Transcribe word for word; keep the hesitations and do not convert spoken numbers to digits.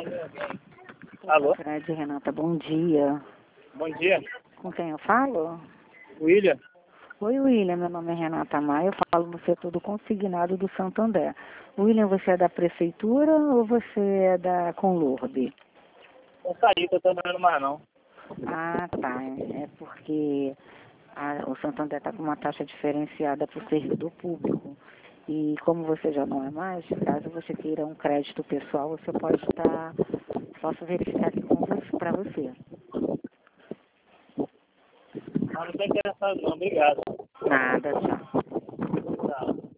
Alô? Fred, Renata, bom dia. Bom dia. Com quem eu falo? William? Oi, William, meu nome é Renata Maia, eu falo você tudo consignado do Santander. William, você é da prefeitura ou você é da Conlurb? Não saí, tô trabalhando mais não. Ah, tá. É porque a, o Santander está com uma taxa diferenciada para o servidor público. E como você já não é mais, caso você queira um crédito pessoal, você pode estar... Posso verificar aqui com você, para você. Mas não tô interessado não, obrigado. Nada, tchau.